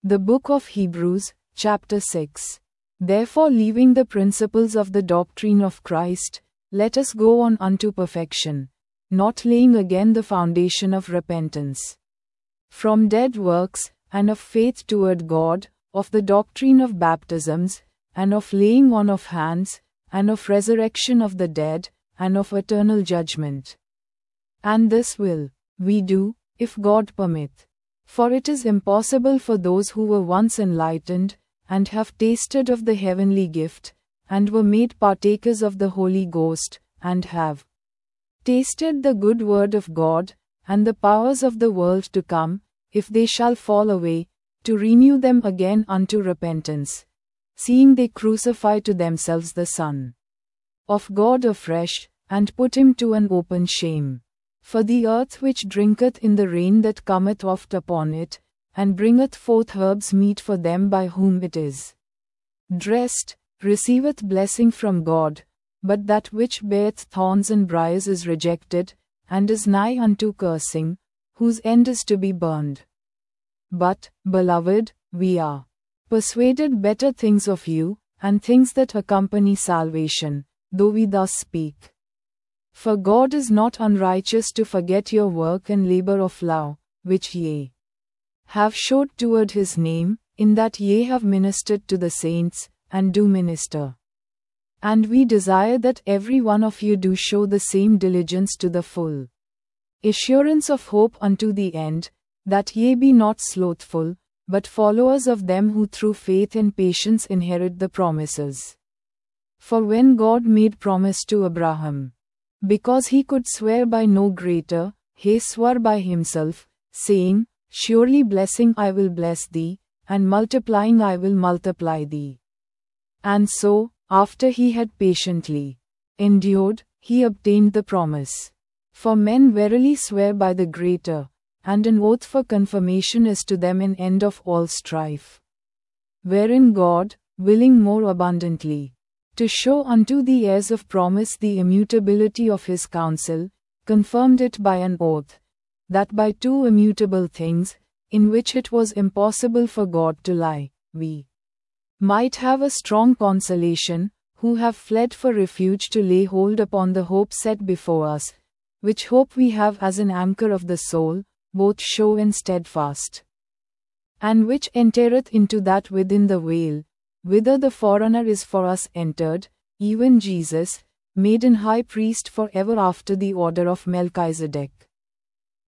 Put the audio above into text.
The Book of Hebrews, chapter 6. Therefore, leaving the principles of the doctrine of Christ, let us go on unto perfection, not laying again the foundation of repentance from dead works, and of faith toward God, of the doctrine of baptisms, and of laying on of hands, and of resurrection of the dead, and of eternal judgment. And this will we do, if God permit. For it is impossible for those who were once enlightened, and have tasted of the heavenly gift, and were made partakers of the Holy Ghost, and have tasted the good word of God, and the powers of the world to come, if they shall fall away, to renew them again unto repentance, seeing they crucify to themselves the Son of God afresh, and put him to an open shame. For the earth which drinketh in the rain that cometh oft upon it, and bringeth forth herbs meet for them by whom it is dressed, receiveth blessing from God, but that which beareth thorns and briars is rejected, and is nigh unto cursing, whose end is to be burned. But, beloved, we are persuaded better things of you, and things that accompany salvation, though we thus speak. For God is not unrighteous to forget your work and labor of love, which ye have showed toward his name, in that ye have ministered to the saints, and do minister. And we desire that every one of you do show the same diligence to the full assurance of hope unto the end, that ye be not slothful, but followers of them who through faith and patience inherit the promises. For when God made promise to Abraham, because he could swear by no greater, he swore by himself, saying, Surely blessing I will bless thee, and multiplying I will multiply thee. And so, after he had patiently endured, he obtained the promise. For men verily swear by the greater, and an oath for confirmation is to them an end of all strife. Wherein God, willing more abundantly to show unto the heirs of promise the immutability of his counsel, confirmed it by an oath, that by two immutable things, in which it was impossible for God to lie, we might have a strong consolation, who have fled for refuge to lay hold upon the hope set before us, which hope we have as an anchor of the soul, both sure and steadfast, and which entereth into that within the veil, whither the forerunner is for us entered, even Jesus, made an high priest for ever after the order of Melchizedek.